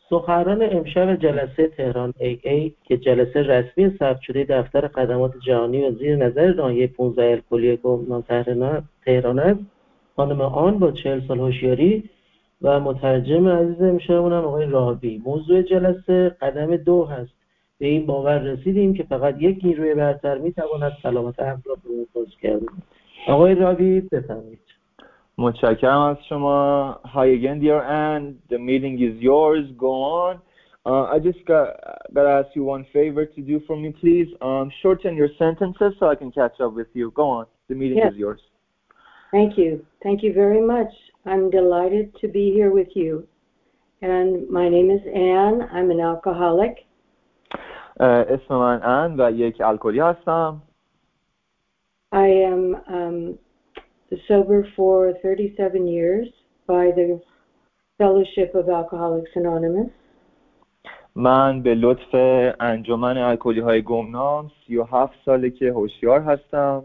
سخنران امشب جلسه تهران AA که جلسه رسمی ثبت شده دفتر خدمات جهانی و زیر نظر ناحیه 15 الکلی گمنام تهران است، خانم آن با 40 سال هوشیاری و مترجم عزیز امشبمون هم آقای راوی. موضوع جلسه قدم 2 هست. به این باور رسیدیم که فقط یک نیروی برتر میتواند سلامت عقل را به حفظ کرد. آقای راوی بفرمایید. متشکرم از شما. Hi again, dear Anne. The meeting is yours. Go on. I just gotta ask you one favor to do for me, please. Shorten your sentences so I can catch up with you. Go on. The meeting is yours. Thank you. Thank you very much. I'm delighted to be here with you. And my name is Anne. I'm an alcoholic. اسم من ان و یک الکلی هستم. I am sober for 37 years by the Fellowship of Alcoholics Anonymous. من به لطف انجمن الکلی های گمنام 37 ساله که هوشیار هستم.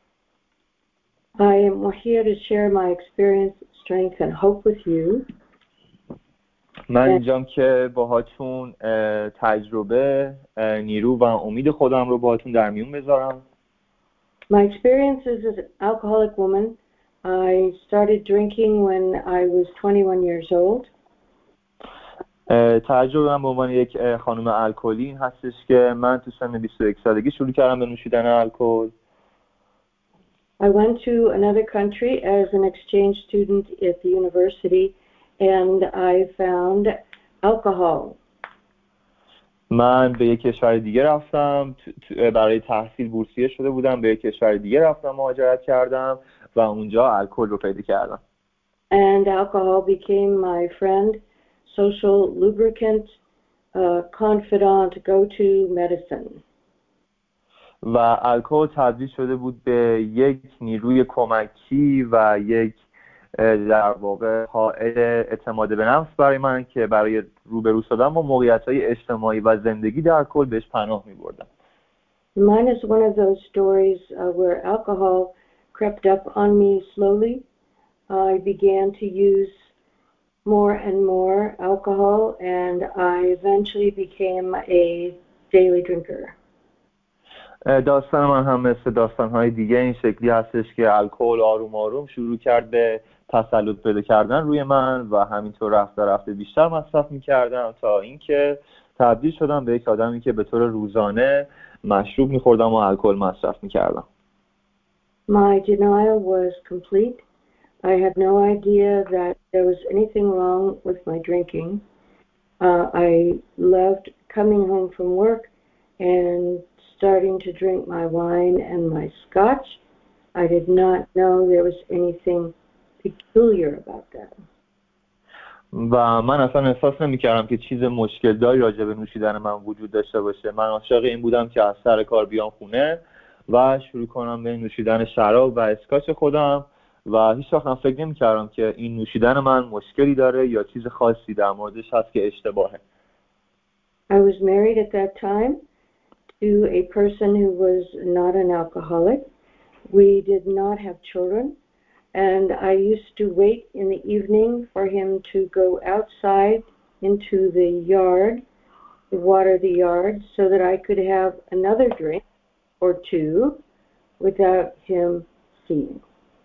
I am here to share my experience, strength and hope with you. من اینجام که باهاتون تجربه، نیرو و امید خودم رو باهاتون در میون بذارم. My experiences as an alcoholic woman, I started drinking when I was 21 years old. تجربه من به عنوان یک خانم الکلی این هستش که من تو سن 21 سالگی شروع کردم به نوشیدن الکل. I went to another country as an exchange student at the university and I found alcohol. من به یک کشور دیگه رفتم، برای تحصیل بورسیه شده بودم، به یک کشور دیگه رفتم، مهاجرت کردم و اونجا الکل رو پیدا کردم. And alcohol became my friend, social lubricant, confidant, go-to medicine. و الکل تبدیل شده بود به یک نیروی کمکی و یک در واقع حائل اعتماد به نفس برای من که برای روبرو شدن با موقعیت‌های اجتماعی و زندگی در کل بهش پناه می‌بردم. Mine is one of those stories where alcohol crept up on me slowly. I began to use more and more alcohol and I eventually became a daily drinker. داستان من هم مثل داستان‌های دیگه این شکلی هستش که الکل آروم آروم شروع کرد به تسلط پیدا کردن روی من و همینطور رفته رفته بیشتر مصرف می‌کردم تا اینکه تبدیل شدم به یک آدمی که به طور روزانه مشروب می‌خوردم و الکل مصرف می‌کردم. My denial was complete. I had no idea that there was anything wrong with my drinking. I loved coming home from work and starting to drink my wine and my scotch. I did not know there was anything peculiar about that. و من اصلا احساس نمی‌کردم که چیز مشکل داری راجع به نوشیدن من وجود داشته باشه. من عاشق این بودم که از سر کار بیام خونه و شروع کنم به نوشیدن شراب و اسکاچ خودم و هیچ وقت فکر نمی‌کردم که این نوشیدن من مشکلی داره یا چیز خاصی در موردش هست که اشتباهه. I was married at that time to a person who was not an alcoholic. We did not have children. And I used to wait in the evening for him to go outside into the yard, to water the yard, so that I could have another drink or two without him seeing.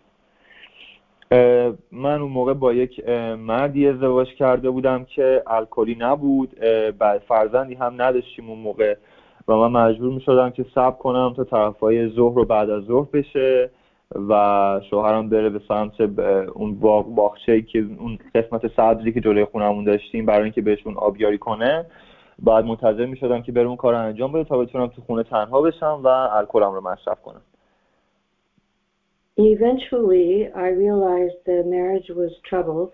من اون موقع با یک مردی ازدواج کرده بودم که الکلی نبود، فرزندی هم نداشتیم اون موقع و من مجبور می شدم که صبر کنم تا طرفای ظهر و بعد از ظهر بشه و شوهرم بره به سمت اون باغچه‌ای که اون قسمت سبزی که جلوی خونمون داشتیم برای اینکه بهشون آبیاری کنه. بعد منتظر می شدم که بره اون کار انجام بده تا بتونم تو خونه تنها بشم و الکلم رو مصرف کنم. Eventually, I realized the marriage was troubled.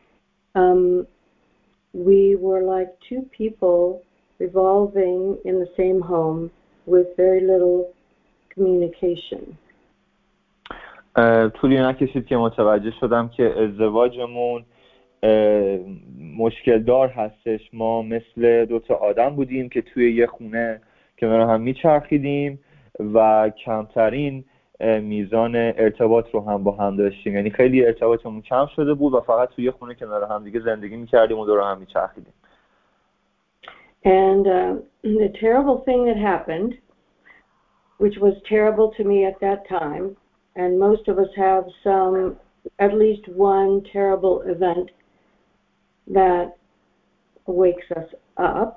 We were like two people revolving in the same home with very little communication. طولی نکشید که متوجه شدم که ازدواجمون مشکل دار هستش. ما مثل دوتا آدم بودیم که توی یه خونه کنار هم میچرخیدیم و کمترین میزان ارتباط رو هم با هم داشتیم. یعنی خیلی ارتباطمون کم شده بود و فقط توی یه خونه کنار هم دیگه زندگی میکردیم و دور هم میچرخیدیم. And the terrible thing that happened, which was terrible to me at that time, and most of us have at least one terrible event that wakes us up.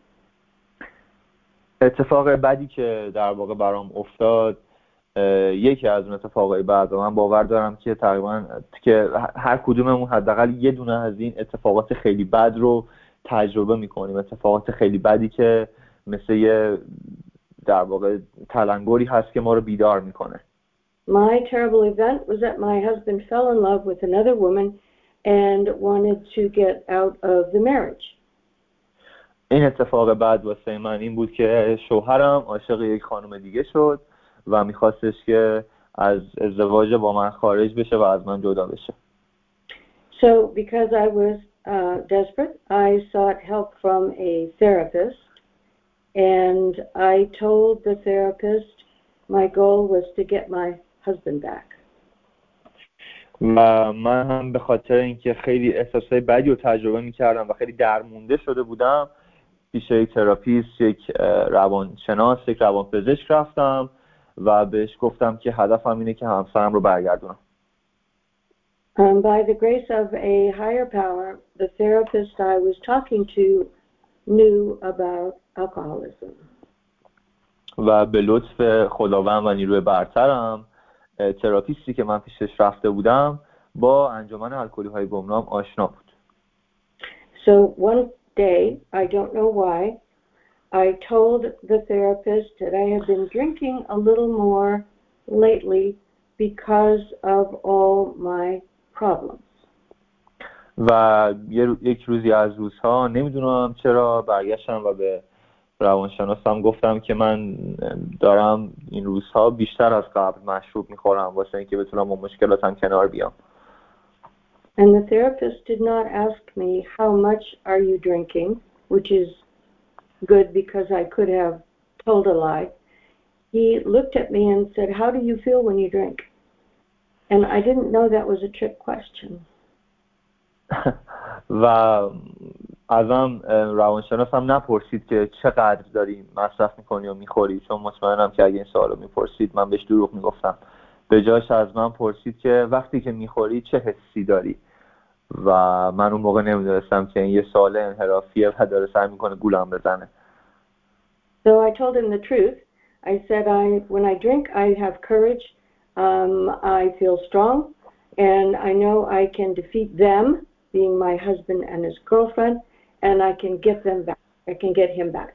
اتفاق بدی که در واقع برام افتاد یکی از اون اتفاقای بعد و من باور دارم که تقریبا که هر کدوممون حداقل یه دونه از این اتفاقات خیلی بد رو تجربه میکنیم. اتفاقات خیلی بدی که مثل یه در واقع تلنگری هست که ما رو بیدار میکنه. My terrible event was that my husband fell in love with another woman and wanted to get out of the marriage. این اتفاق بعد واسه من این بود که شوهرم عاشق یک خانم دیگه شد و میخواستش که از ازدواج با من خارج بشه و از من جدا بشه. So because I was desperate, I sought help from a therapist, and I told the therapist my goal was to get my husband back. و من هم به خاطر اینکه خیلی احساسای بدی رو تجربه میکردم و خیلی درمونده شده بودم پیش یک تراپیست، یک روانشناس، یک روانپزشک رفتم و بهش گفتم که هدفم اینه که همسرم رو برگردونم. By the grace of a higher power, the therapist I was talking to knew about alcoholism. و به لطف خداوند و نیروی برترم تراپیستی که من پیشش رفته بودم با انجمن الکلی های گمنام آشنا بود. So one day, I don't know why, I told the therapist that I have been drinking a little more lately because of all my problems. و یک روزی از روزها نمیدونم چرا برگشتم و به روانشناسم گفتم که من دارم این روزها بیشتر از قبل مشروب میخورم واسه اینکه بتونم با مشکلاتم کنار بیام. And the therapist did not ask me how much are you drinking, which is good because I could have told a lie. He looked at me and said, how do you feel when you drink? And I didn't know that was a trick question. و ازم روانشناسم نپرسید که چقدر داری مصرف میکنی و میخوری، چون مطمئنم که اگه این سوالو میپرسید من بهش دروغ میگفتم. به جاش از من پرسید که وقتی که میخوری چه حسی داری و من اون موقع نمیدونستم که این یه سوال انحرافیه و داره سعی میکنه گولم بزنه. So I told him the truth. I said, when I drink, I have courage, I feel strong, and I know I can defeat them, being my husband and his girlfriend, and I can get them back. I can get him back.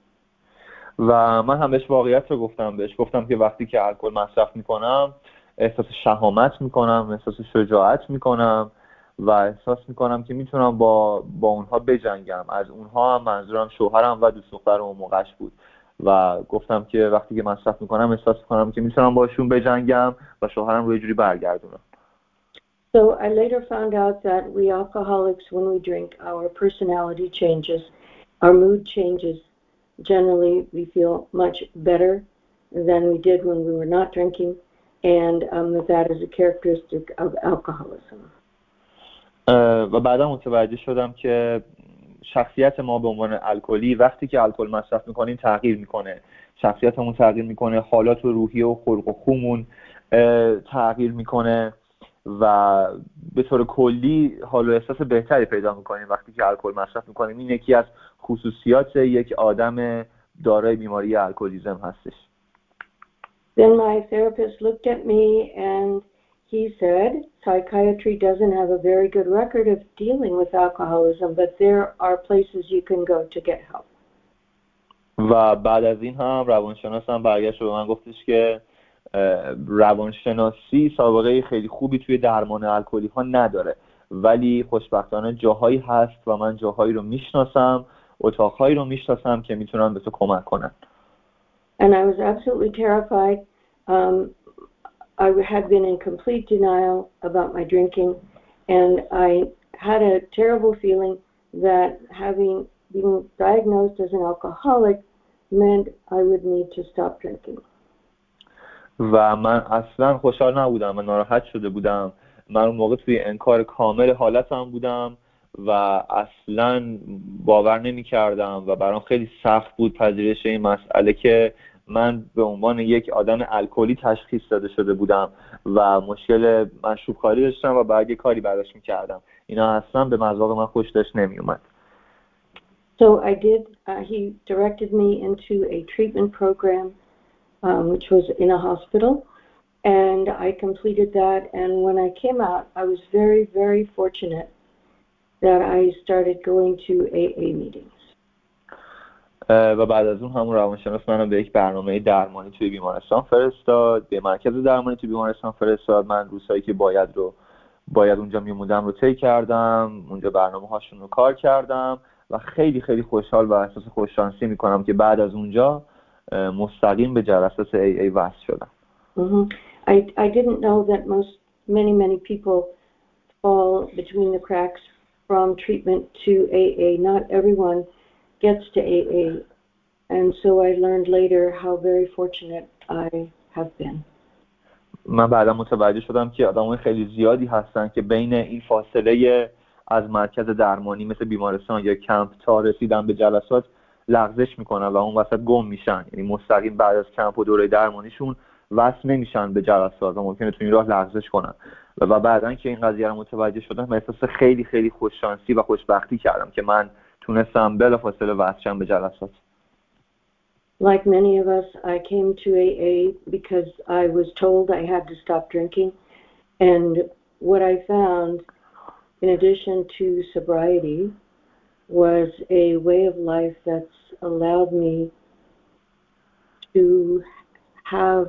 و من هم بهش واقعیت رو گفتم. بهش گفتم که وقتی که الکل مصرف میکنم احساس شهامت میکنم، احساس شجاعت میکنم و احساس میکنم که میتونم با اونها بجنگم. از اونها هم منظورم شوهرم و دوست دخترم اون موقعش بود و گفتم که وقتی که مصرف میکنم احساس میکنم که میتونم باشون بجنگم و شوهرم رو یه جوری برگردونم. So I later found out that we alcoholics, when we drink, our personality changes, our mood changes. Generally, we feel much better than we did when we were not drinking, and that is a characteristic of alcoholism. و بعدا متوجه شدم که شخصیت ما به عنوان الکلی وقتی که الکل مصرف میکنیم تغییر میکنه. شخصیتمون تغییر میکنه، حالات و روحی و خلق و خومون تغییر میکنه و به طور کلی حال و احساس بهتری پیدا میکنیم وقتی که الکل مصرف میکنیم. این یکی از خصوصیات یک آدم دارای بیماری الکلیسم هستش. Then my therapist looked at me and he said, psychiatry doesn't have a very good record of dealing with alcoholism, but there are places you can go to get help. و بعد از این هم روانشناسم برگشت و به من گفتش که روانشناسی سابقه خیلی خوبی توی درمان الکلی ها نداره، ولی خوشبختانه جاهایی هست و من جاهایی رو میشناسم، اتاقهایی رو میشناسم که میتونن به تو کمک کنن. And I was absolutely terrified. I had been in complete denial about my drinking, and I had a terrible feeling that being diagnosed as an alcoholic meant I would need to stop drinking. و من اصلا خوشحال نبودم و ناراحت شده بودم. من اون موقع توی انکار کامل حالتم بودم و اصلا باور نمی‌کردم و برام خیلی سخت بود پذیرش این مسئله که من به عنوان یک آدم الکلی تشخیص داده شده بودم و مشکل مشروب کاری داشتم و باید یه کاری براش می‌کردم. اینا اصلا به مذاق من خوش داشت نمی‌اومد. So I did, he directed me into a treatment program, which was in a hospital, and I completed that. And when I came out, I was very, very fortunate that I started going to AA meetings. و بعد از اون همون روانشناس منو به یک برنامه درمانی توی بیمارستان فرستاد، به مرکز درمانی توی بیمارستان فرستاد. من روزهایی که باید اونجا میموندم رو طی کردم، اونجا برنامه هاشون رو کار کردم و خیلی خیلی خوشحال و احساس خوششانسی میکنم که بعد از اونجا مستقیم به جلسات AA وصل شدم. I didn't know that many people fall between the cracks from treatment to AA. Not everyone gets to AA, and so I learned later how very fortunate I have been. من بعدا متوجه شدم که آدمای خیلی زیادی هستن که بین این فاصله از مرکز درمانی مثل بیمارستان یا کمپ تا رسیدن به جلسات لغزش میکنن و اون وسط گم میشن، یعنی مستقیم بعد از کمپ و دوره درمانیشون وصل نمیشن به جلسات و ممکنه تو این راه لغزش کنن. و بعدن که این قضیه رو متوجه شدم من احساس خیلی خیلی خوششانسی و خوشبختی کردم که من تونستم بلافاصله وصل شم به جلسات. Like many of us, I came to AA because I was told I had to stop drinking. And what I found, in addition to sobriety, was a way of life that's allowed me to have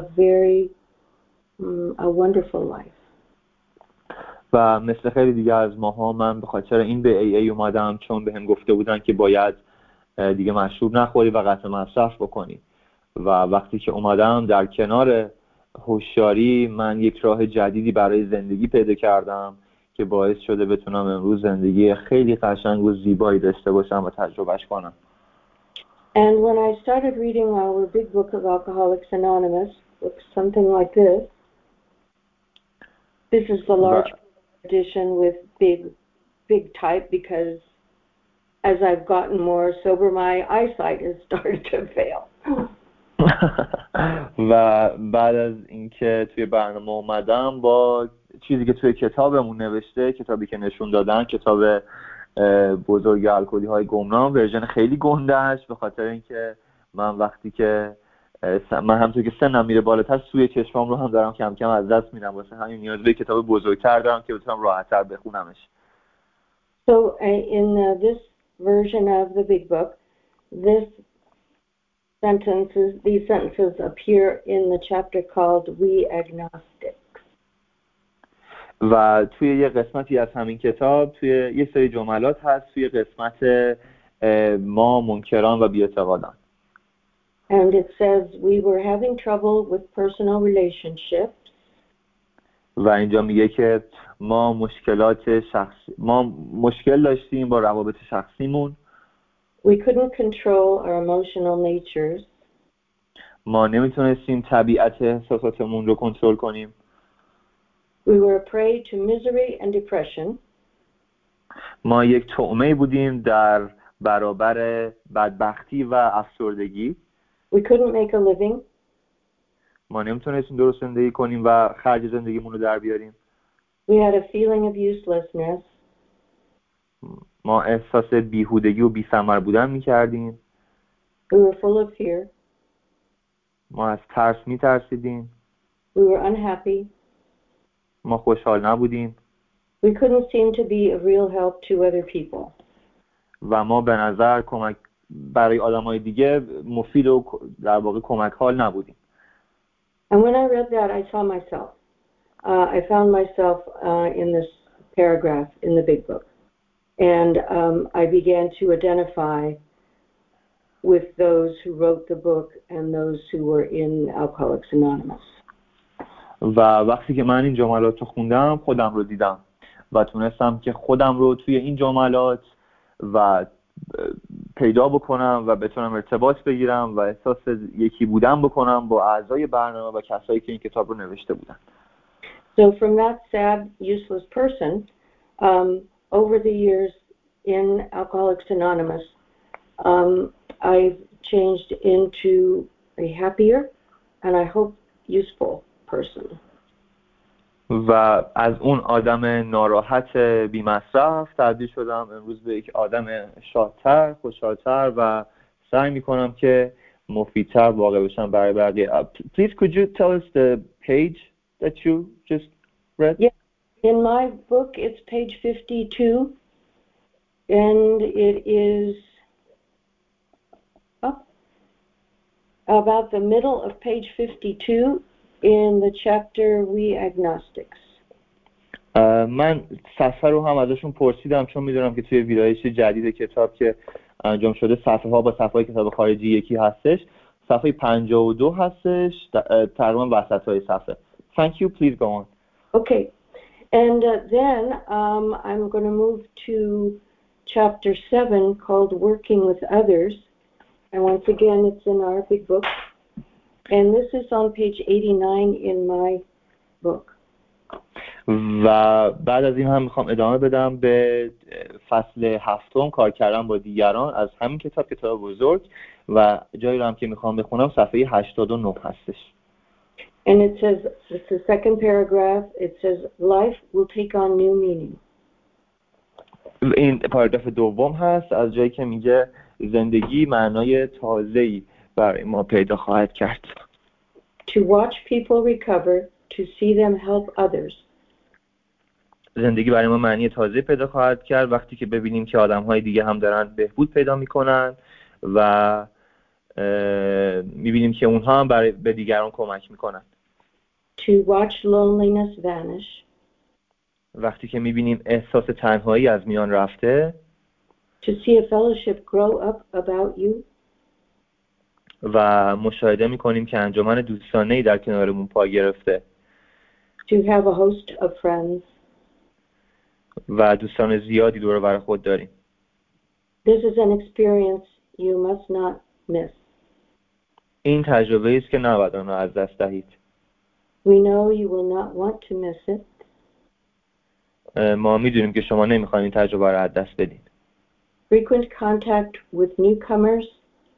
a wonderful life. و مثل خیلی دیگه از ماها من به خاطر این به AA اومدم، چون بهم گفته بودن که باید دیگه مشروب نخوری و قطع مصرف بکنی. و وقتی که اومدم در کنار هوشیاری من یک راه جدیدی برای زندگی پیدا کردم که باعث شده بتونم امروز زندگی خیلی قشنگ و زیبایی داشته باشم و تجربهش کنم. And when I started reading our big book of Alcoholics Anonymous, something like this is the large edition with big type because as I've gotten more sober, my eyesight has started to fail. و بعد از اینکه توی برنامه اومدم با چیزی که توی کتابمون نوشته، کتابی که نشون دادن، کتاب بزرگ الکلی های گمنام، ورژن خیلی گنده‌اش، به خاطر اینکه من وقتی که من همونطور که سنم میره بالاتر سوی چشمام رو هم دارم کم کم از دست میدم، واسه همین نیاز به کتاب بزرگتر دارم که بتونم راحت‌تر بخونمش. So in this version of the big book, these sentences appear in the chapter called We Agnostics. و توی یه قسمتی از همین کتاب توی یه سری جملات هست توی قسمت ما منکران و بی‌اعتقادان. And it says we were having trouble with personal relationships. و اینجا میگه که ما مشکل داشتیم با روابط شخصیمون. We couldn't control our emotional natures. ما نمیتونستیم طبیعت احساساتمون رو کنترل کنیم. We were a prey to misery and depression. ما یک طعمه بودیم در برابر بدبختی و افسردگی. We couldn't make a living. ما نمیتونستیم درست زندگی کنیم و خرج زندگیمون رو در بیاریم. We had a feeling of uselessness. ما احساس بیهودگی و بی‌ثمر بودن می‌کردیم. We were full of fear. ما از ترس می‌ترسیدیم. We were unhappy. ما خوشحال نبودیم. We couldn't seem to be of real help to other people. و ما به نظر کمک برای آدمای دیگه مفید و در واقع کمک حال نبودیم. And when I read that, I saw myself. I found myself in this paragraph in the big book. And I began to identify with those who wrote the book and those who were in Alcoholics Anonymous. و وقتی که من این جملات رو خوندم خودم رو دیدم و تونستم که خودم رو توی این جملات و پیدا بکنم و بتونم ارتباط بگیرم و احساس یکی بودن بکنم با اعضای برنامه و کسایی که این کتاب رو نوشته بودن. So from that sad, useless person, over the years in Alcoholics Anonymous, I've changed into a happier and I hope useful person. و از اون آدم ناراحت بی‌مصرف تبدیل شدم امروز به یک آدم شادتر، خوشحالتر و سعی میکنم که مفیدتر واقع بشم برای بقیه. Please could you tell us the page that you just read? Yeah, in my book it's page 52 and it is up about the middle of page 52 in the chapter We Agnostics. من صفحه رو هم ازشون پرسیدم چون میدونم که توی ویرایش جدید کتاب که انجام شده صفحه ها با صفحه های کتاب خارجی یکی هستش. صفحه 52 هستش تقریبا وسط های صفحه. Thank you, please go on. Okay, and then I'm going to move to chapter 7 called Working with Others, and once again it's in our big book, and this is on page 89 in my book. و بعد از این هم میخوام ادامه بدم به فصل 7 کار کردن با دیگران از همین کتاب بزرگ و جایی رو هم که میخوام بخونم صفحه 89 هستش. And it says, it's the second paragraph, it says life will take on new meaning. این پاراگراف دوم هست از جایی که میگه زندگی معنای تازه‌ای برای ما پیدا خواهد کرد. To watch people recover, to see them help others. زندگی برای ما معنی تازه پیدا خواهد کرد وقتی که ببینیم که آدم‌های دیگه هم دارن بهبود پیدا میکنن و میبینیم که اونها هم به دیگران کمک میکنن. To watch loneliness vanish. وقتی که میبینیم احساس تنهایی از میان رفته. To see a fellowship grow up about you. و مشاهده میکنیم که انجمن دوستانه‌ای در کنارمون پا گرفته. To have a host of friends. و دوستان زیادی دور و بر خود داریم. This is an experience you must not miss. این تجربه است که نباید آن را از دست دهید. We know you will not want to miss it. ما میدونیم که شما نمیخواین این تجربه را از دست بدین. Frequent contact with newcomers.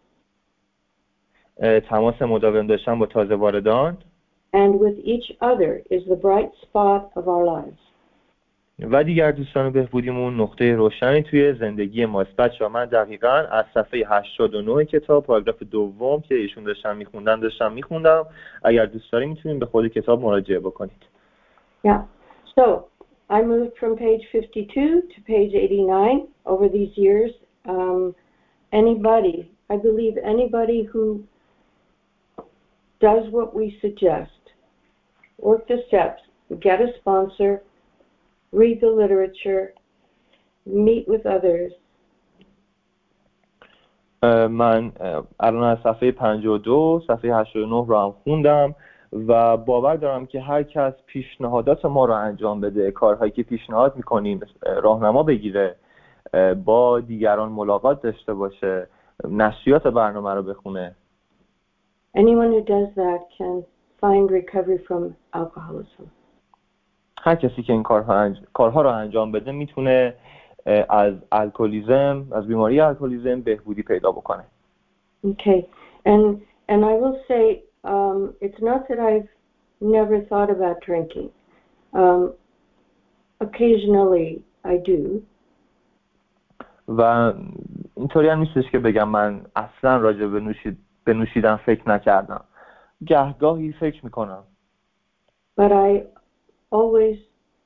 تماس مداوم داشتن با تازه واردان. And with each other is the bright spot of our lives. و دیگر دوستان بهبودیمون نقطه روشنی توی زندگی ماست. بچه‌ها من دقیقاً از صفحه 89 کتاب پاراگراف دوم که ایشون داشتم میخوندم. اگر دوست دارید میتونید به خود کتاب مراجعه بکنید. Yeah. So, I moved from page 52 to page 89 over these years. I believe anybody who does what we suggest, work the steps, get a sponsor, read the literature, meet with others. من الان از صفحه 52 صفحه 89 رو هم خوندم و باور دارم که هر کس پیشنهادات ما رو انجام بده، کارهایی که پیشنهاد میکنیم راهنما بگیره، با دیگران ملاقات داشته باشه، نشریات برنامه رو بخونه. Anyone who does that can find recovery from alcoholism. هر کسی که این کارها رو انجام بده میتونه از الکلیسم، از بیماری الکلیسم بهبودی پیدا بکنه. Okay. And I will say it's not that I've never thought about drinking. Occasionally I do. و اینطوری هم نیستش که بگم من اصلا راجع به نوشیدن فکر نکردم. گهگاهی فکر میکنم. But I always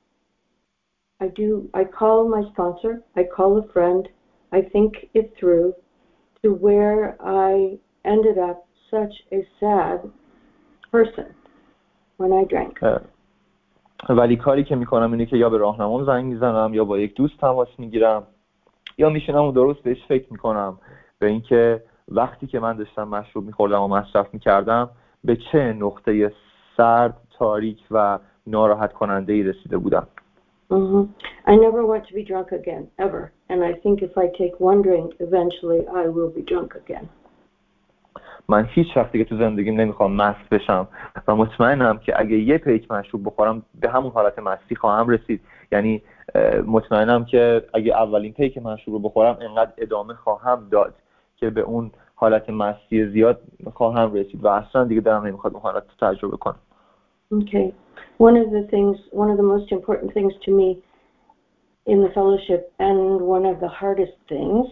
I call my sponsor, I call a friend, I think it through to where I ended up such a sad person when I drank. ولی کاری که میکنم اینه که یا به راهنمام زنگ میزنم یا با یک دوست تماس میگیرم یا میشینم و درست بهش فکر میکنم به اینکه وقتی که من داشتم مشروب میخوردم و مصرف میکردم به چه نقطه سرد، تاریک و ناراحت کننده ای رسیده بودم. I never want to be drunk again, ever. And I think if I take one drink, eventually I will be drunk again. من هیچ وقتی که تو زندگیم نمیخوام مست بشم و مطمئنم که اگه یه پیک مشروب بخورم به همون حالت مستی خواهم رسید. یعنی مطمئنم که اگه اولین پیک مشروب رو بخورم انقدر ادامه خواهم داد که به اون حالت مستی زیاد خواهم رسید و اصلا دیگه دلم نمیخواد اون حالت رو تجربه کنم. Okay. One of the most important things to me in the fellowship and one of the hardest things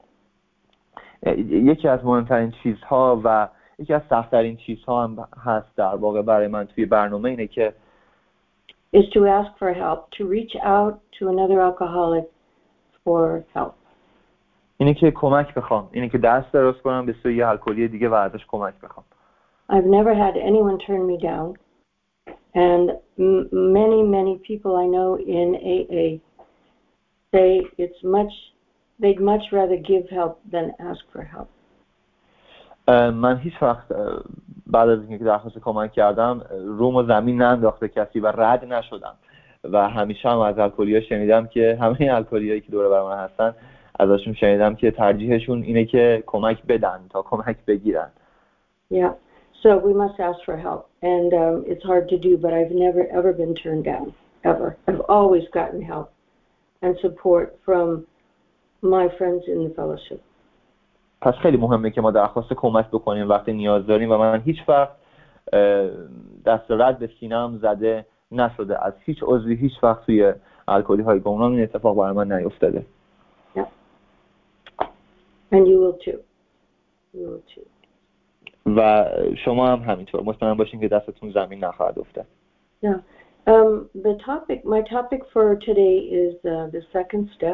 یکی از مهمترین چیزها و یکی از سخت‌ترین چیزها هم هست در واقع برای من توی برنامه اینه که is to ask for help, to reach out to another alcoholic for help. اینه که k'omak بخوام، اینه که دست دراز کنم به سوی الکلی دیگه و ازش کمک بخوام. I've never had anyone turn me down, and many people I know in AA say they'd much rather give help than ask for help. من هیچ وقت بعد از اینکه درخواست کمک کردم روم و زمین ننداخته کسی و رد نشدم و همیشه هم از الکلی‌ها شنیدم که همه الکلی‌هایی که دور بر من هستن ازشون شنیدم که ترجیحشون اینه که کمک بدن تا کمک بگیرن. Yeah. So we must ask for help, and it's hard to do, but I've never ever been turned down, ever. I've always gotten help and support from my friends in the fellowship. پس خیلی مهمه که ما درخواست کمک بکنیم وقتی نیاز داریم و من هیچ وقت دست رد به سینه‌ام زده نشده. از هیچ عضوی هیچ وقت توی الکلی‌های گمنام این اتفاق برای من نیفتاده. Yeah. And you will too. You will too. و شما هم همینطور مطمئن باشین که دستتون زمین نخواهد افتاد. Yeah. My topic for today is the second step.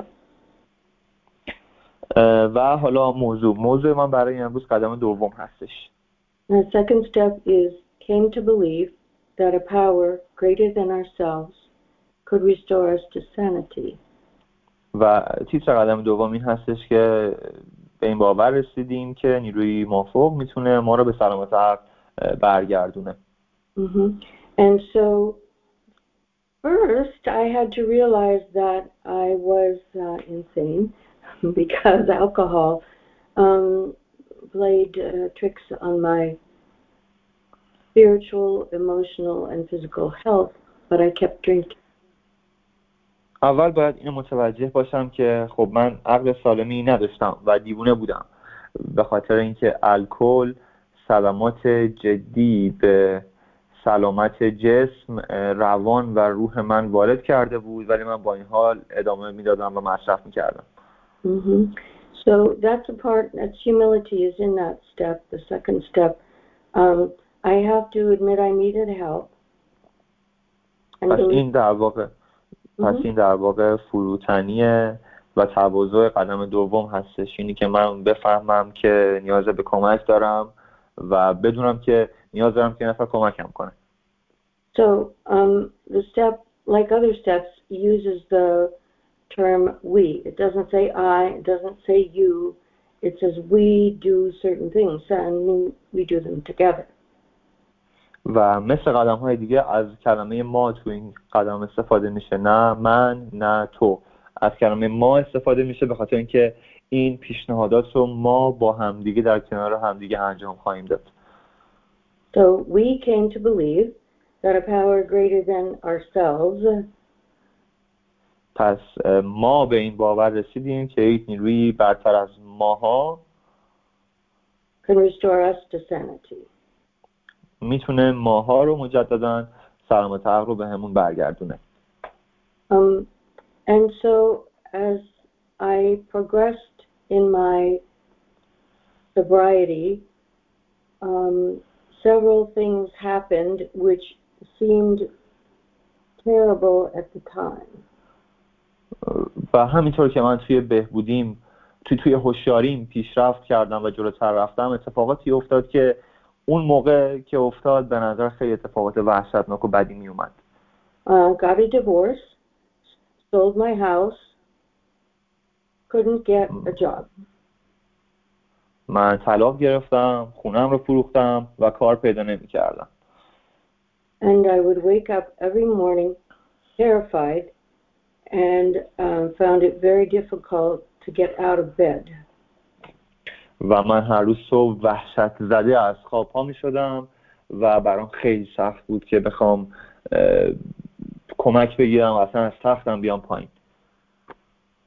و حالا موضوع من برای امروز قدم دوم هستش. The second step is came to believe that a power greater than ourselves could restore us to sanity. و تیتر قدم دوم این هستش که به این باور رسیدیم که نیروی مافوق میتونه ما رو به سلامت عقل برگردونه. And so first I had to realize that I was insane because alcohol played tricks on my spiritual, emotional and physical health, but I kept drinking. اول باید اینو متوجه باشم که خب من عقل سالمی نداشتم و دیوونه بودم به خاطر اینکه الکل صدمات جدی به سلامت جسم، روان و روح من وارد کرده بود ولی من با این حال ادامه میدادم و مصرف میکردم. So that's the part that humility is in that step, the second step. I have to admit I needed help. پس این در واقع فروتنیه و تواضع قدم دوم هستش، اینی که من بفهمم که نیاز به کمک دارم و بدونم که نیاز دارم که نفر کمکم کنه. So the step, like other steps, uses the term we. It doesn't say I, it doesn't say you. It says we do certain things and we do them together. و مثل قدم های دیگه از کلمه ما تو این قدم استفاده میشه، نه من نه تو. از کلمه ما استفاده میشه به خاطر اینکه این پیشنهادات رو ما با همدیگه در کنار همدیگه انجام خواهیم داد. So we came to believe that a power greater than ourselves. پس ما به این باور رسیدیم که یک نیروی برتر از ماها can restore us to sanity. میتونه ماها رو مجدداً سلامت عقل رو به همون برگردونه. And so as I progressed in my sobriety, several things happened which seemed terrible at the time. و همینطور که من توی بهبودیم توی هوشیاریم پیشرفت کردم و جلوتر رفتم، اتفاقاتی افتاد که اون موقع که افتاد به نظر خیلی اتفاقات وحشتناک و بدی می اومد. Got a divorce, sold my house, couldn't get a job. من طلاق گرفتم، خونم رو فروختم و کار پیدا نمی‌کردم. And I would wake up every morning terrified and found it very difficult to get out of bed. و من هر روز صبح وحشت زده از خواب پا می‌شدم و برام خیلی سخت بود که بخوام کمک بگیرم و اصلا از تختم بیام پایین.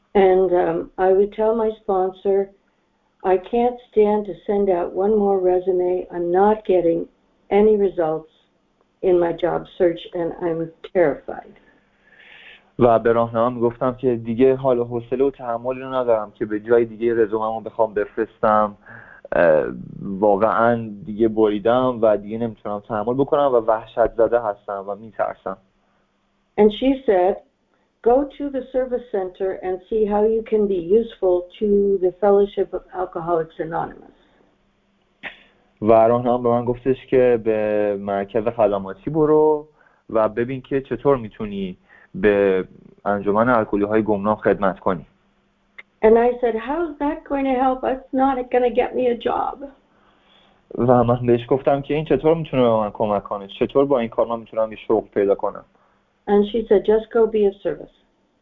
And I would tell my sponsor, I can't stand to send out one more resume. I'm not getting any results in my job search and I'm terrified. و به راهنمام میگفتم که دیگه حال و حوصله و تحملی رو ندارم که به جای دیگه رزوممو بخوام بفرستم. واقعا دیگه بریدم و دیگه نمیتونم تحمل بکنم و وحشت زده هستم و میترسم. And she said, go to the service center and see how you can be useful to the Fellowship of Alcoholics Anonymous. و راهنمام به من گفتش که به مرکز خدماتی برو و ببین که چطور میتونی به انجمن الکلی‌های گمنام خدمت کنی. And I said, how's that going to help? It's not going to get me a job. و من بهش گفتم که این چطور میتونه به من کمک کنه؟ چطور با این کار من میتونم یه شغل پیدا کنم؟ And she said, just go be of service.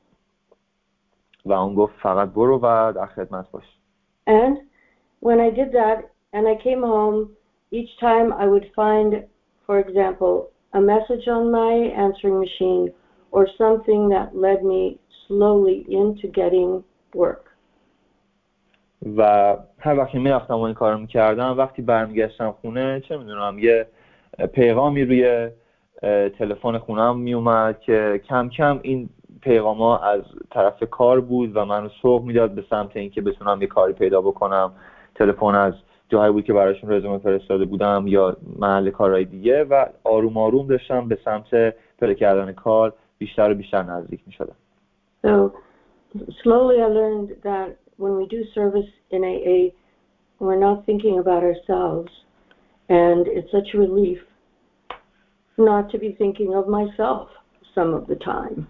و اون گفت فقط برو و در خدمت باش. And when I did that and I came home, each time I would find, for example, a message on my answering machine or something that led me slowly into getting work. و هر وقتی میرفتم و این کارو میکردم، وقتی برمیگشتم خونه چه میدونم یه پیغامی روی تلفن خونم میومد که کم کم این پیغاما از طرف کار بود و منو سوق میداد به سمت اینکه بتونم یه کاری پیدا بکنم. تلفن از جایی بود که براشون رزومه فرستاده بودم یا محل کارهای دیگه و آروم آروم داشتم به سمت پیدا کردن کار بیشتر و بیشتر نزدیک میشدم. So slowly I learned that when we do service in AA, we're not thinking about ourselves, and it's such a relief not to be thinking of myself some of the time.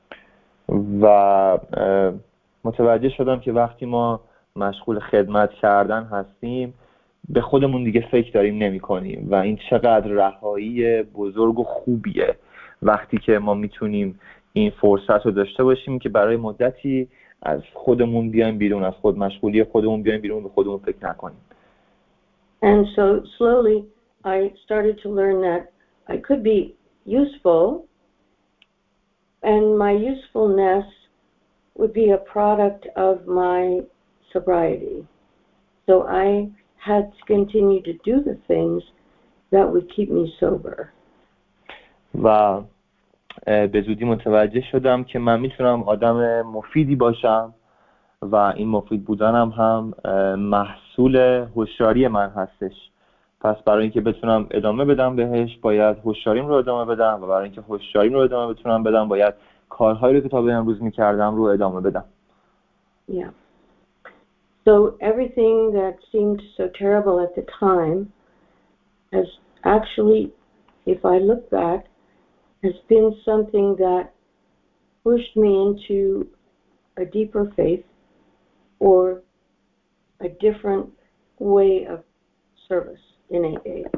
و متوجه شدم که وقتی ما مشغول خدمت کردن هستیم به خودمون دیگه فکر داریم نمی کنیم و این چقدر رهایی بزرگ و خوبیه وقتی که ما میتونیم این فرصت رو داشته باشیم که برای مدتی از خودمون بیایم بیرون، از خود مشغولی خودمون بیایم بیرون، به خودمون فکر نکنیم. And so slowly I started to learn that I could be useful, and my usefulness would be a product of my sobriety. So I had to continue to do the things that would keep me sober. و به زودی متوجه شدم که من میتونم آدم مفیدی باشم و این مفید بودنم هم محصول هوشیاری من هستش. پس برای اینکه بتونم ادامه بدم بهش باید هوشیاریم رو ادامه بدم و برای اینکه هوشیاریم رو ادامه بتونم بدم باید کارهایی رو که تا به امروز میکردم رو ادامه بدم. Yeah. So everything that seemed so terrible at the time has actually, if I look back, has been something that pushed me into a deeper faith or a different way of service in AA.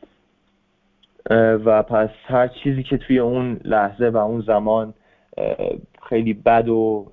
و پس هر چیزی که توی اون لحظه و اون زمان خیلی بد و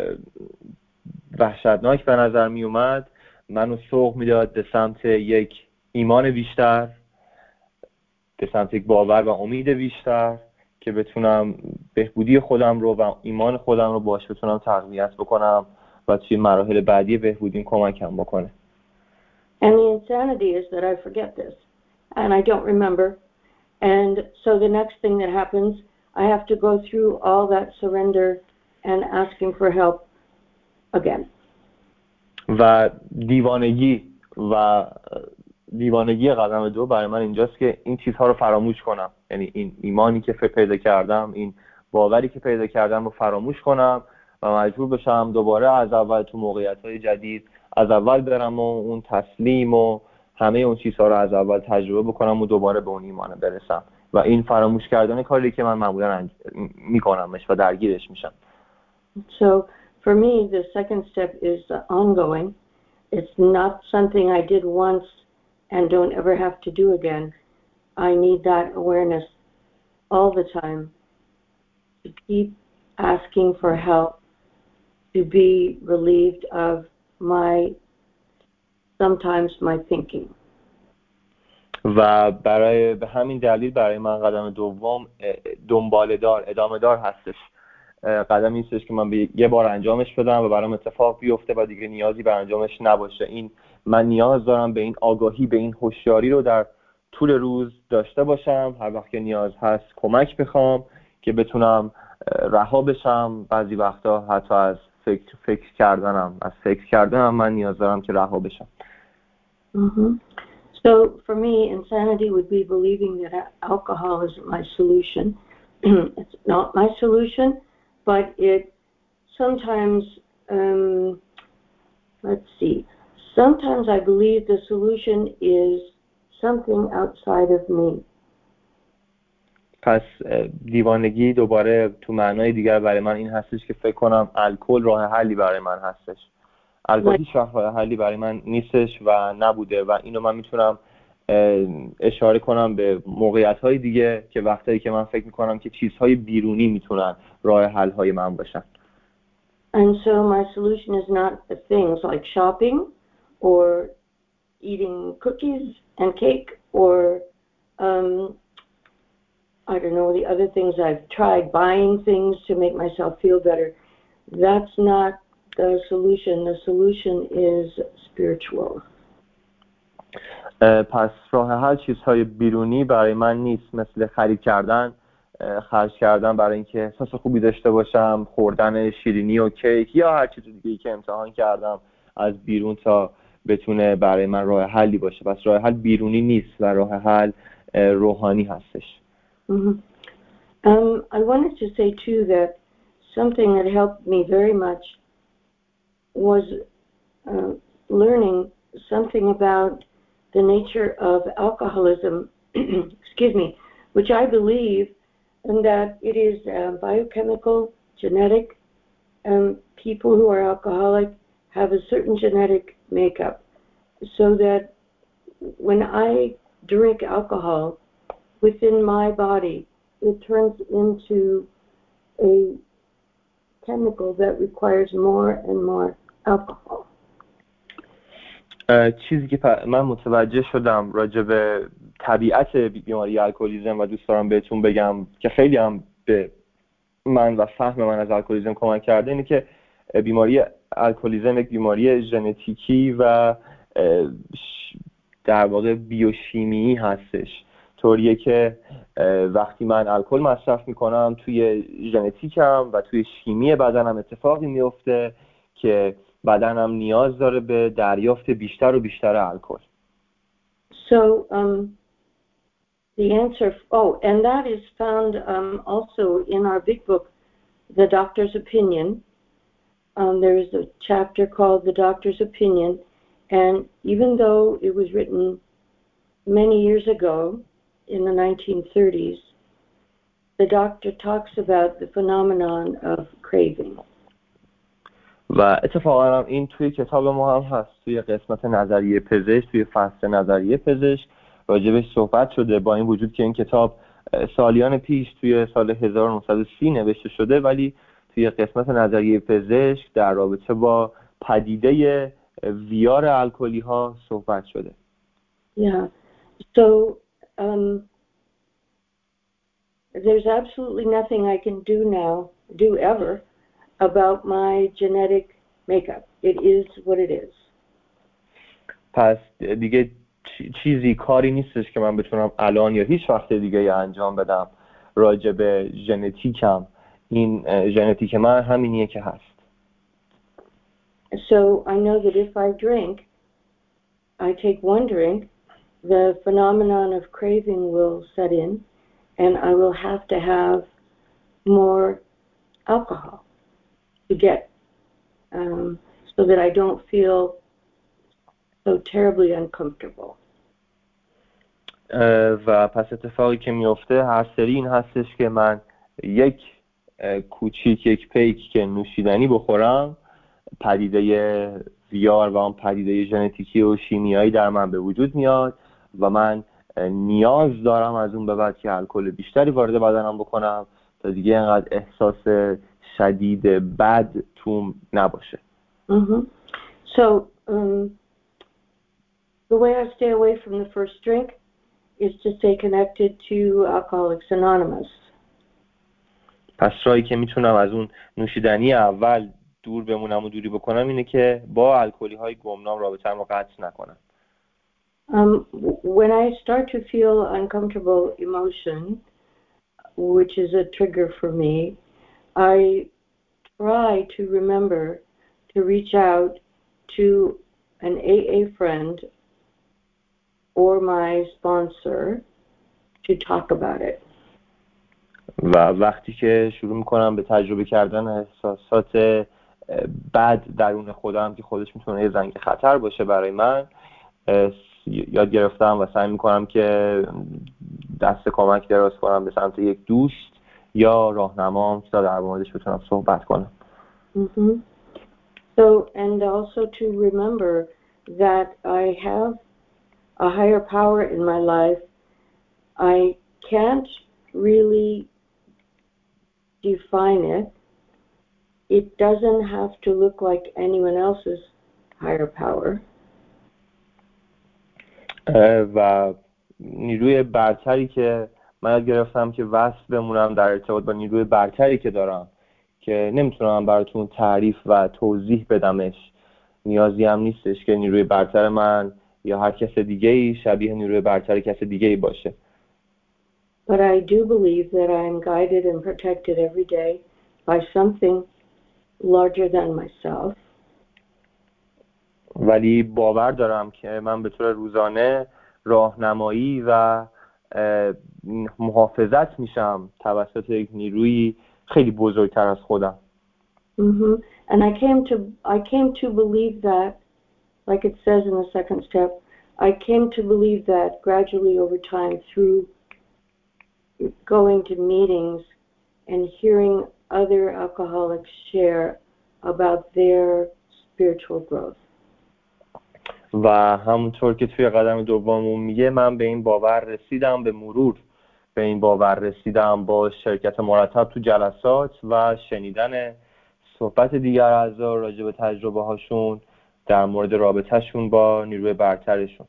وحشتناک به نظر می اومد منو سوق میداد به سمت یک ایمان بیشتر، به سمت یک باور و امید بیشتر که بتونم بهبودی خودم رو و ایمان خودم رو باش بتونم تقویت بکنم و توی مراحل بعدی بهبودیم کمکم بکنه. And the insanity is that I forget this and I don't remember, and so the next thing that happens I have to go through all that surrender and asking for help again. و دیوانگی قدم دو برای من اینجاست که این چیزها رو فراموش کنم، یعنی این ایمانی که پیدا کردم، این باوری که پیدا کردم رو فراموش کنم و مجبور بشم دوباره از اول تو موقعیت‌های جدید از اول برم و اون تسلیم و همه اون چیزها رو از اول تجربه بکنم و دوباره به اون ایمان برسم و این فراموش کردن کاری که من معمولا میکنمش و درگیرش میشم. So for me the second step is ongoing. It's not something I did once and don't ever have to do again. I need that awareness all the time to keep asking for help, to be relieved of sometimes my thinking. و به همین دلیل برای من قدم دوم ادامه دار هستش. قدمی نیستش که من یه بار انجامش بدم و برام اتفاق بیفته و دیگه نیازی به انجامش نباشه. این من نیاز دارم به این آگاهی، به این هوشیاری رو در طول روز داشته باشم. هر وقت که نیاز هست کمک بخوام که بتونم رها بشم. بعضی وقتا حتی از فکر کردنم من نیاز دارم که رها بشم. So for me, insanity would be believing that alcohol is my solution. It's not my solution, but it sometimes, let's see, sometimes I believe the solution is something outside of me. پس دیوانگی دوباره تو معنای دیگر برای من این هستش که فکر کنم الکل راه حلی برای من هستش. الکل هیچ وقت راه حلی برای من نیستش و نبوده و اینو من میتونم اشاره کنم به موقعیت‌های دیگه که وقتایی که من فکر میکنم که چیزهای بیرونی میتونن راه حل‌های من باشن. And so my solution is not the things like shopping or eating cookies and cake or I don't know, the other things I've tried, buying things to make myself feel better. That's not the solution. The solution is spiritual. پس راه حل چیزهای بیرونی برای من نیست، مثل خرج کردن برای اینکه احساس خوبی داشته باشم، خوردن شیرینی و کیک یا هر چیز دیگه‌ای که امتحان کردم از بیرون تا بتونه برای من راه حلی باشه. پس راه حل بیرونی نیست و راه حل روحانی هستش. I wanted to say too that something that helped me very much was learning something about the nature of alcoholism, excuse me, which I believe and that it is biochemical, genetic. People who are alcoholic have a certain genetic makeup, so that when I drink alcohol within my body, it turns into a chemical that requires more and more alcohol. چیزی که من متوجه شدم راجع به طبیعت بیماری الکلیسم و دوست دارم بهتون بگم که خیلی هم به من و فهم من از الکلیسم کمک کرده اینه که بیماری الکلیسم یک بیماری ژنتیکی و در واقع بیوشیمی هستش، طوریه که وقتی من الکل مصرف میکنم توی ژنتیکم و توی شیمی بدنم اتفاقی میفته که بدنم نیاز داره به دریافت بیشتر و بیشتر الکل. So the answer, and that is found also in our big book, The Doctor's Opinion. There is a chapter called The Doctor's Opinion, and even though it was written many years ago in the 1930s, the doctor talks about the phenomenon of craving. و اتفاقا این توی کتاب ما هم هست، توی قسمت نظریه پزشک، توی فصل نظریه پزشک راجبش صحبت شده، با این وجود که این کتاب سالیان پیش توی سال 1930 نوشته شده، ولی توی قسمت نظریه پزشک در رابطه با پدیده ویار الکلی ها صحبت شده. Yeah. So there's absolutely nothing I can do ever about my genetic makeup. It is what it is. پس دیگه کاری نیستش که من بتونم الان یا هیچ وقت دیگه انجام بدم راجع به ژنتیکم. این ژنتیک من همینیه که هست. So I know that if I drink, I take one drink, the phenomenon of craving will set in, and I will have to have more alcohol to get, so that I don't feel so terribly uncomfortable. و پس اتفاقی که میفته هر سری این هستش که من یک پیک که نوشیدنی بخورم، پدیده ویار و اون پدیده ژنتیکی و شیمیایی در من به وجود میاد و من نیاز دارم از اون به بعد که الکل بیشتری وارد بدنم بکنم تا دیگه اینقدر احساس شدید بد توم نباشه. So the way I stay away from the first drink is to stay connected to Alcoholics Anonymous. پس راهی که میتونم از اون نوشیدنی اول دور بمونم و دوری بکنم اینه که با الکلی های گمنام رابطه‌ام رو قطع نکنم. When I start to feel uncomfortable emotion, which is a trigger for me, I try to remember to reach out to an AA friend or my sponsor to talk about it. و وقتی که شروع میکنم به تجربه کردن احساسات بد درون خودم که خودش میتونه یه زنگ خطر باشه برای من، یاد گرفتم و سعی میکنم که دست کمک دراز کنم به سمت یک دوست یا راهنمام تا در موردش بتونم صحبت کنم. So, and also to remember that I have a higher power in my life. I can't really define it. It doesn't have to look like anyone else's higher power. و نیروی برتری که من یاد گرفتم که وصل بمونم در ارتباط با نیروی برتری که دارم که نمیتونم براتون تعریف و توضیح بدمش. نیازی هم نیستش که نیروی برتر من یا هر کس دیگه‌ای شبیه نیروی برتر کس دیگه‌ای باشه. But I do believe that I am guided and protected every day by something larger than myself. ولی باور دارم که من به طور روزانه راهنمایی و محافظت میشم توسط یک نیروی خیلی بزرگتر از خودم. And I came to believe that, like it says in the second step, I came to believe that gradually over time through going to meetings and hearing other alcoholics share about their spiritual growth. و همونطور که توی قدم دوممون میگه من به این باور رسیدم به مرور. به این باور رسیدم با شرکت مرتب تو جلسات و شنیدن صحبت دیگر اعضا راجع به تجربه هاشون در مورد رابطهشون با نیروی برترشون.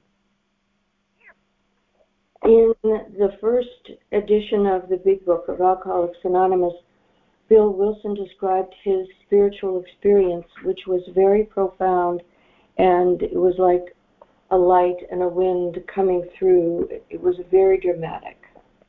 In the first edition of the Big Book of Alcoholics Anonymous, Bill Wilson described his spiritual experience, which was very profound, and it was like a light and a wind coming through. It was very dramatic.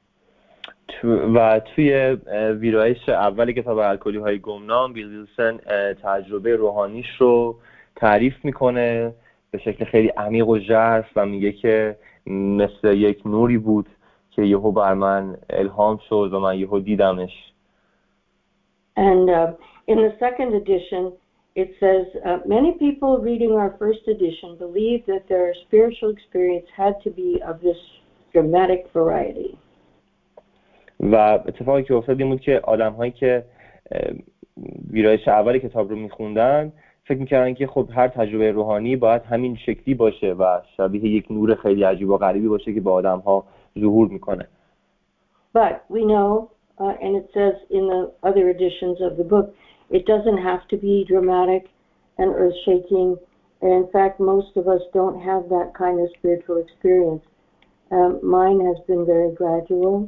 و توی ویرایش اول کتاب الکلی های گمنام بیل ویلسون تجربه روحانیش رو تعریف میکنه به شکل خیلی عمیق و ژرف و میگه که مثل یک نوری بود که یهو بر من الهام شد و من یهو دیدمش. And in the second edition it says many people reading our first edition believed that their spiritual experience had to be of this dramatic variety. و اتفاقی که افتاد این بود که آدم‌هایی که ویرایش اول کتاب رو می‌خوندن فکر می‌کردن که خب هر تجربه روحانی باید همین شکلی باشه و شبیه یک نور خیلی عجیب و غریبی باشه که به آدم‌ها ظهور می‌کنه. But we know and it says in the other editions of the book it doesn't have to be dramatic and earth-shaking. In fact, most of us don't have that kind of spiritual experience. Mine has been very gradual.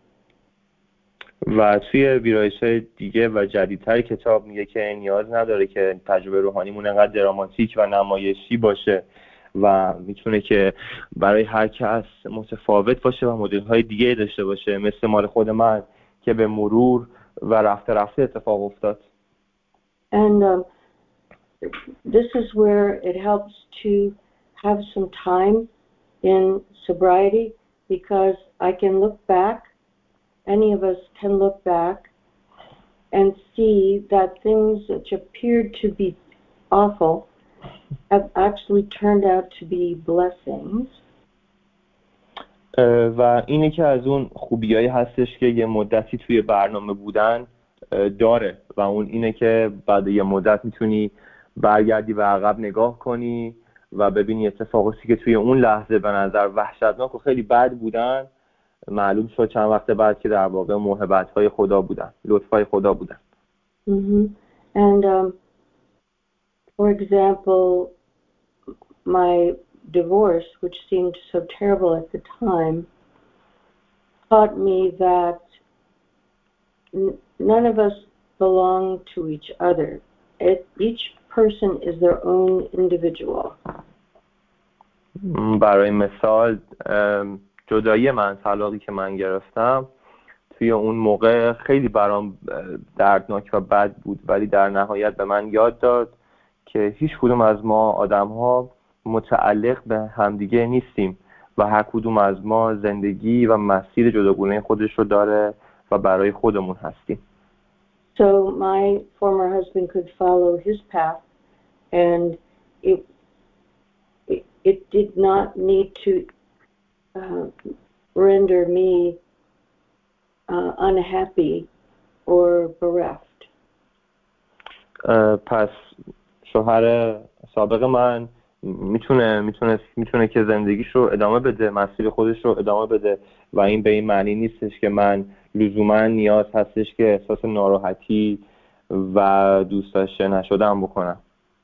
و توی ویرایش‌های دیگه و جدیدتر کتاب میگه که نیاز نداره که تجربه روحانیمون انقدر دراماتیک و نمایشی باشه و میتونه که برای هر کس متفاوت باشه و مدل‌های دیگه داشته باشه مثل مال خود من که به مرور و رفته رفته اتفاق افتاد. And this is where it helps to have some time in sobriety because I can look back, any of us can look back and see that things which appeared to be awful have actually turned out to be blessings. و اینه که از اون خوبیایی هستش که یه مدتی توی برنامه بودن داره و اون اینه که بعد یه مدت میتونی برگردی و عقب نگاه کنی و ببینی اتفاقاتی که توی اون لحظه به نظر وحشتناک و خیلی بد بودن معلوم شد چند وقت بعد که در واقع موهبت‌های خدا بودن، لطف‌های خدا بودن. And for example, my divorce, which seemed so terrible at the time, taught me that none of us belong to each other. Each person is their own individual. برای مثال جدایی من، طلاقی که من گرفتم، توی اون موقع خیلی برام دردناک و بد بود، ولی در نهایت به من یاد داد که هیچ کدوم از ما آدم‌ها متعلق به همدیگه نیستیم و هر کدوم از ما زندگی و مسیر جداگونه خودش رو داره و برای خودمون هستیم. So my former husband could follow his path, and it did not need to render me unhappy or bereft. پس شوهر سابق من میتونه که زندگیش رو ادامه بده، مسیر خودش رو ادامه بده و این به این معنی نیستش که من لزوما نیاز هستش که احساس ناراحتی و دوست داشته نشدم بکنم.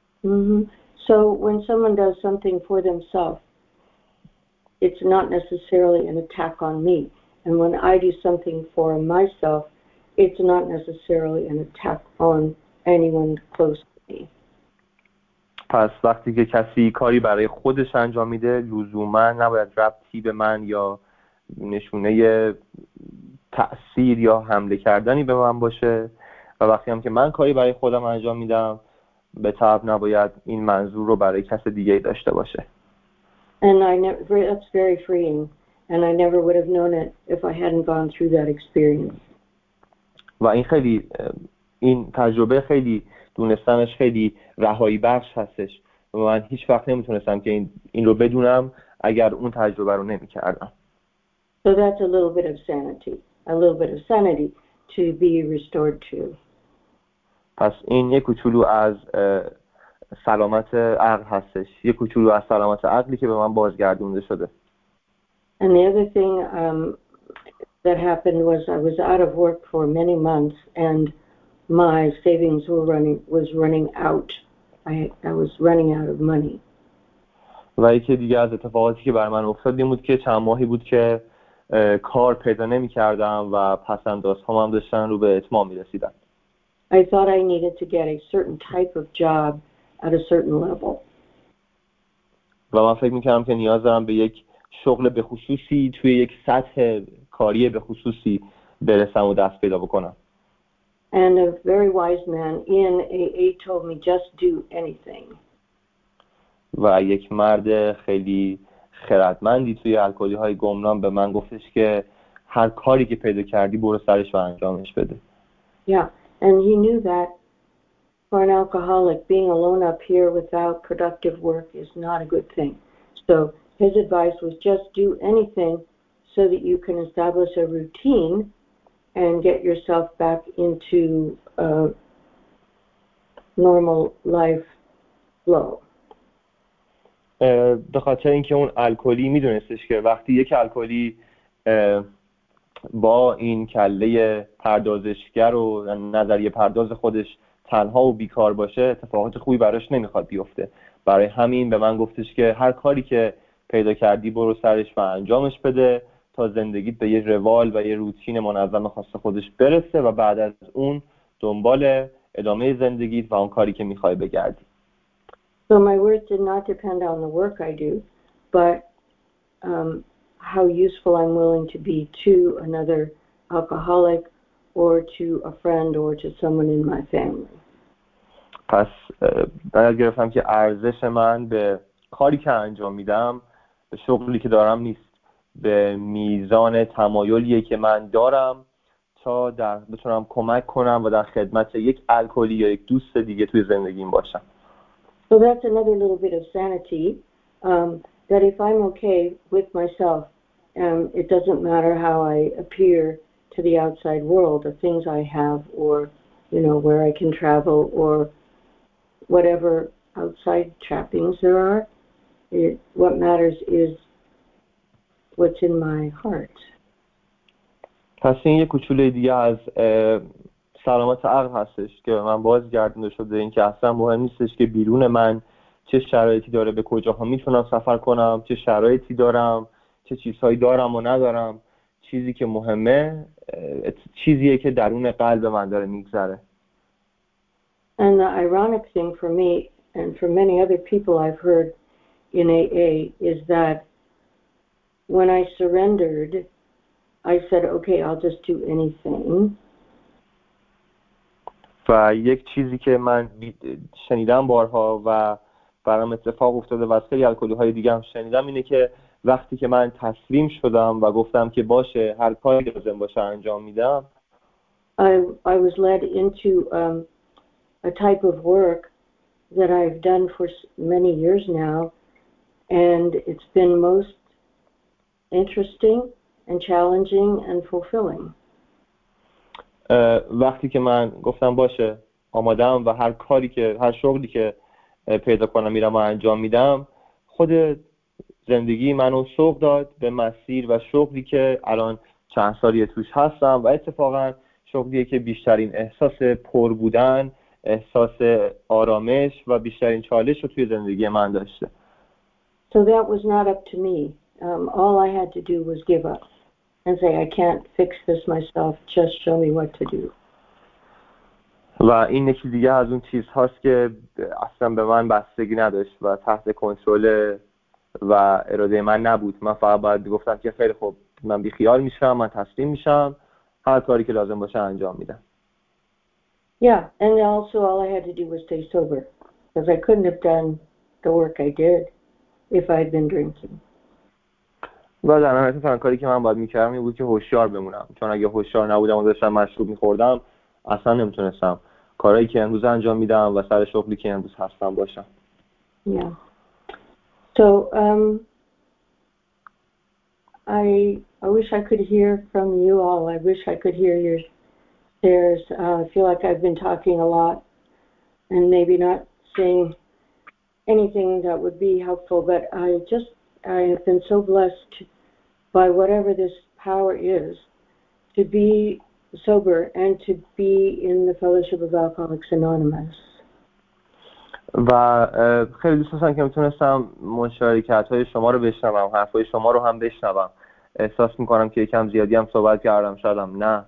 So when someone does something for themselves, it's not necessarily an attack on me. And when I do something for myself, it's not necessarily an attack on anyone close to me. پس وقتی که کسی کاری برای خودش انجام میده لزوما نباید ربطی به من یا نشونه تأثیر یا حمله کردنی به من باشه و وقتی هم که من کاری برای خودم انجام میدم به طبع نباید این منظور رو برای کس دیگه داشته باشه. And that's very freeing, and I never would have known it if I hadn't gone through that experience. و این تجربه خیلی دونستنش خیلی رهایی بخش هستش و من هیچ وقت نمیتونستم که این رو بدونم اگر اون تجربه رو نمیکردم. So that's a little bit of sanity to be restored to. پس این یک کوچولو از سلامت عقل هستش، یک کوچولو از سلامت عقلی که به من بازگردونده شده. And the other thing that happened was I was out of work for many months and my savings was running out. I was running out of money. و یکی دیگه از اتفاقاتی که بر من افتاد این بود که چند ماهی بود که کار پیدا نمی‌کردم و پس‌اندازهام هم داشتن رو به اتمام می‌رسیدن. I thought I needed to get a certain type of job at a certain level. و من فکر می‌کردم که نیاز دارم به یک شغل به خصوصی توی یک سطح کاری به خصوصی برسم و دست پیدا بکنم. And a very wise man in AA told me just do anything. و یک مرد خیلی خردمندی توی الکلی‌های گمنام به من گفتش که هر کاری که پیدا کردی برو سرش و انجامش بده. Yeah, and he knew that for an alcoholic being alone up here without productive work is not a good thing. So his advice was just do anything so that you can establish a routine and get yourself back into a normal life flow. به خاطر اینکه اون الکلی میدونستش که وقتی یک الکلی با این کله پردازشگر و نظریه پرداز خودش تنها و بیکار باشه اتفاقات خوبی براش نمیخواد بیفته. برای همین به من گفتش که هر کاری که پیدا کردی برو سرش و انجامش بده تا زندگیت به یه روال و یه روتین منظم خاص خودش برسه و بعد از اون دنبال ادامه زندگیت و اون کاری که میخوای بگردی. So my worth did not depend on the work I do, but how useful I'm willing to be to another alcoholic or to a friend or to someone in my family. پس باید گرفتم که ارزش من به کاری که انجام میدم، به شغلی که دارم نیست، به میزان تمایلیه که من دارم تا بتونم کمک کنم و در خدمت یک الکلی یا یک دوست دیگه توی زندگیم باشم. So that's another little bit of sanity, that if I'm okay with myself, it doesn't matter how I appear to the outside world, the things I have, or where I can travel, or whatever outside trappings there are. What matters is what's in my heart. پس این یه کوچولوی دیگه از سلامت عقل هستش که من بازگردونده شده، این که اصلا مهم نیستش که بیرون من چه شرایطی داره، به کجاها میتونم سفر کنم، چه شرایطی دارم، چه چیزهایی دارم و ندارم، چیزی که مهمه چیزیه که درون قلب من داره میگذره. And the ironic thing for me and for many other people I've heard in AA is that when I surrendered, I said, okay, I'll just do anything. و یک چیزی که من شنیدم بارها و برام اتفاق افتاده و از خیلی الکلی‌های دیگه هم شنیدم اینه که وقتی که من تسلیم شدم و گفتم که باشه هر کاری لازم باشه انجام میدم، I was led into a type of work that I've done for many years now, and it's been most interesting and challenging and fulfilling. وقتی که من گفتم باشه آمادم و هر شغلی که پیدا کنم میرم و انجام میدم، خود زندگی منو سوق داد به مسیر و شغلی که الان چند سالی توش هستم و اتفاقا شغلیه که بیشترین احساس پر بودن، احساس آرامش و بیشترین چالش رو توی زندگی من داشته. So that was not up to me. All I had to do was give up and say I can't fix this myself, just show me what to do. و این یکی دیگه از اون چیزهاست که اصلا به من بستگی نداشت و تحت کنترل و اراده من نبود. من فقط باید گفتم که خیلی خوب، من بیخیال میشم، من تسلیم میشم، هر کاری که لازم باشه انجام میدم. Yeah, and also all I had to do was stay sober, because I couldn't have done the work I did if I'd been drinking. و در نهایت تنها کاری که من باید میکردم این بود که هوشیار بمونم، چون اگه هوشیار نبودم و داشتم مشروب میخوردم اصلا نمیتونستم کارهایی که امروز انجام میدم و سر شغلی که امروز هستم باشم. Yeah. So I wish I could hear from you all. I wish I could hear your shares. I feel like I've been talking a lot and maybe not saying anything that would be helpful, but I have been so blessed by whatever this power is to be sober and to be in the Fellowship of Alcoholics Anonymous. و خیلی دوست داشتم که میتونستم مشارکت‌های شما رو بشنوم، حرفای شما رو هم بشنوم. احساس میکنم که یکم زیادی هم صحبت کردم، شایدم نه،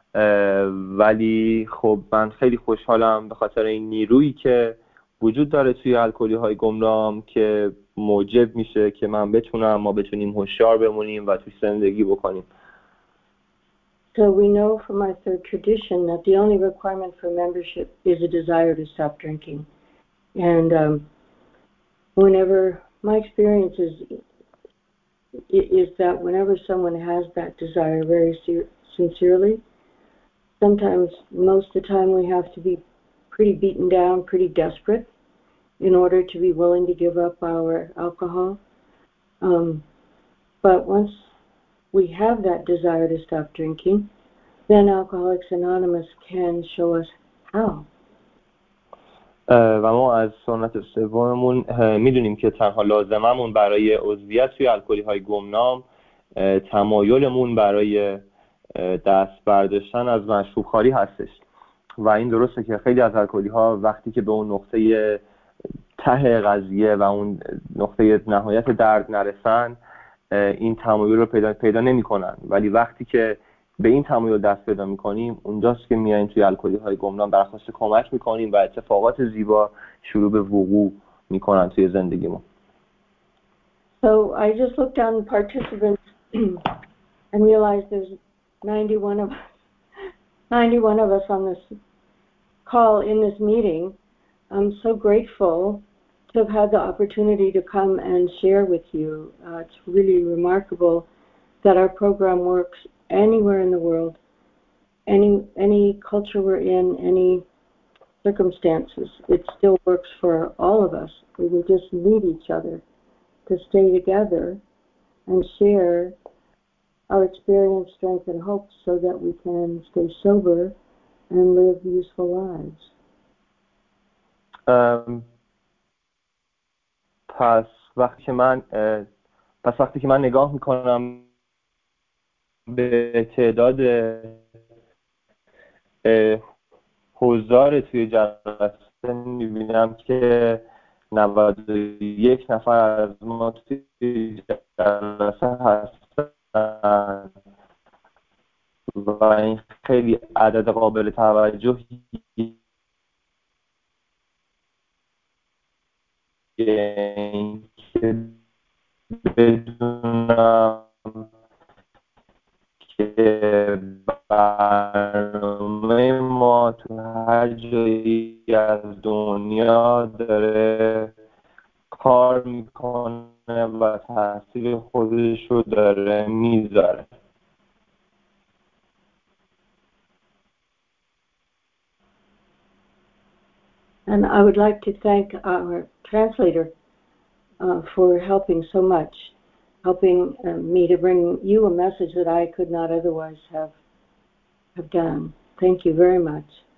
ولی خب من خیلی خوشحالم به خاطر این نیرویی که وجود داره توی الکلی‌های گمنام که موجب میشه که ما بتونیم هوشیار بمونیم و توی زندگی بکنیم. So we know from our third tradition that the only requirement for membership is a desire to stop drinking. And whenever my experience is that whenever someone has that desire very sincerely, sometimes most of the time we have to be pretty beaten down, pretty desperate in order to be willing to give up our alcohol. But once we have that desire to stop drinking, then Alcoholics Anonymous can show us how. و ما از سنت سوممون میدونیم که تنها لازممون برای عضویت توی الکلی‌های گمنام تمایلمون برای دست برداشتن از مشروبخواری هستش. و این درسته که خیلی از الکلی‌ها وقتی که به اون نقطه ته قضیه و اون نقطه نهایت درد نرسن این تمایل رو پیدا نمی‌کنن، ولی وقتی که به این تمایل دست پیدا می‌کنیم اونجاست که میایم توی الکلی‌های گمنام درخواست کمک می‌کنیم و اتفاقات زیبا شروع به وقوع می‌کنن توی زندگیمون. So I just looked on participants and realized there's 91 of us on this call in this meeting. I'm so grateful to have had the opportunity to come and share with you. It's really remarkable that our program works anywhere in the world, any culture we're in, any circumstances. It still works for all of us. We will just need each other to stay together and share our experience, strength, and hope so that we can stay sober and live useful lives. پس وقتی که من نگاه میکنم به تعداد حضار توی جلسه میبینم که 91 نفر از ما توی جلسه هستن و این خیلی عدد قابل توجهی که بدونم که برنامه ما تو هر جایی از دنیا داره کار میکنه و تاثیر خودش رو داره میذاره. And I would like to thank our translator for helping so much, helping me to bring you a message that I could not otherwise have done. Thank you very much.